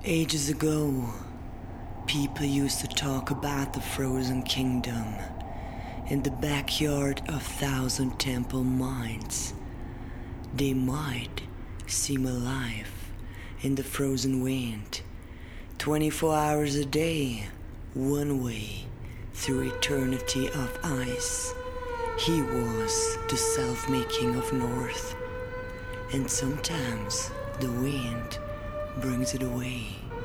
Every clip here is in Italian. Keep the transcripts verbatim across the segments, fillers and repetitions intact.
Ages ago, people used to talk about the frozen kingdom in the backyard of thousand temple mines. They might seem alive in the frozen wind, twenty-four hours a day, one way through eternity of ice. He was the self-making of North, and sometimes the wind brings it away.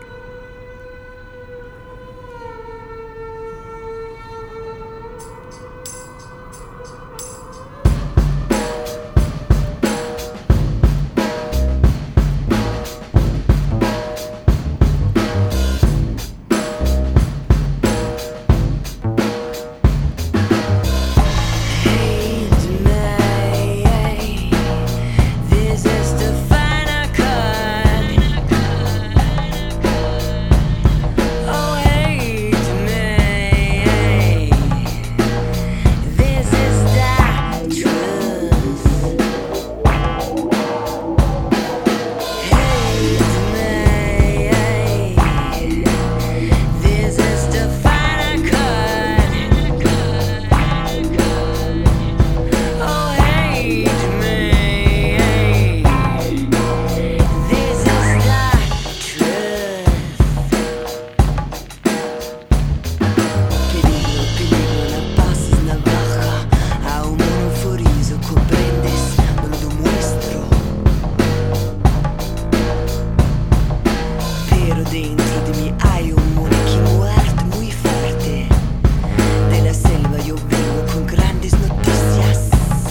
Dentro de mí hay un moleque muerto muy fuerte. De la selva yo vengo con grandes noticias.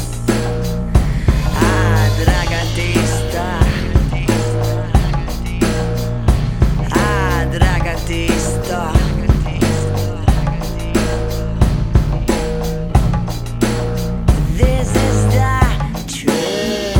Ah, dragatista. Ah, dragatista. This is the truth.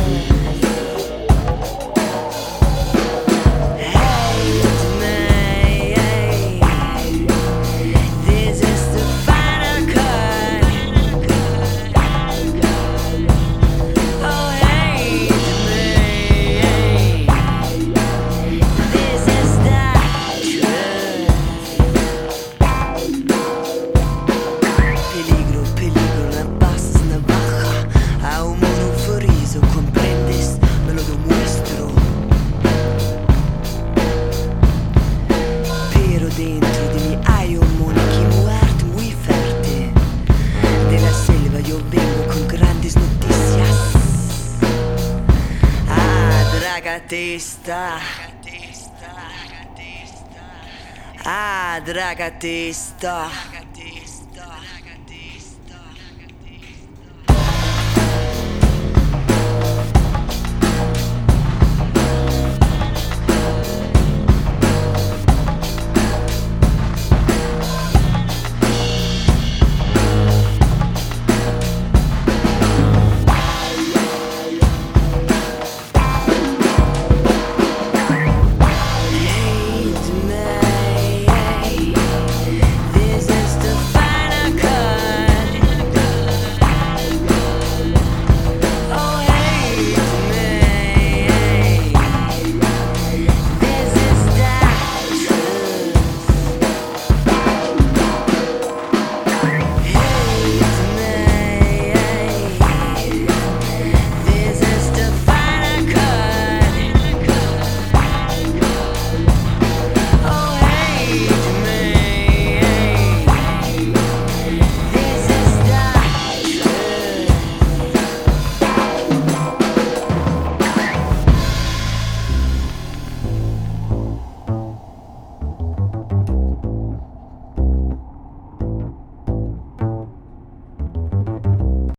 Dentro de mí hay un moleque muerto muy fuerte. De la selva yo vengo con grandes noticias. Ah, dragatista. Ah, dragatista.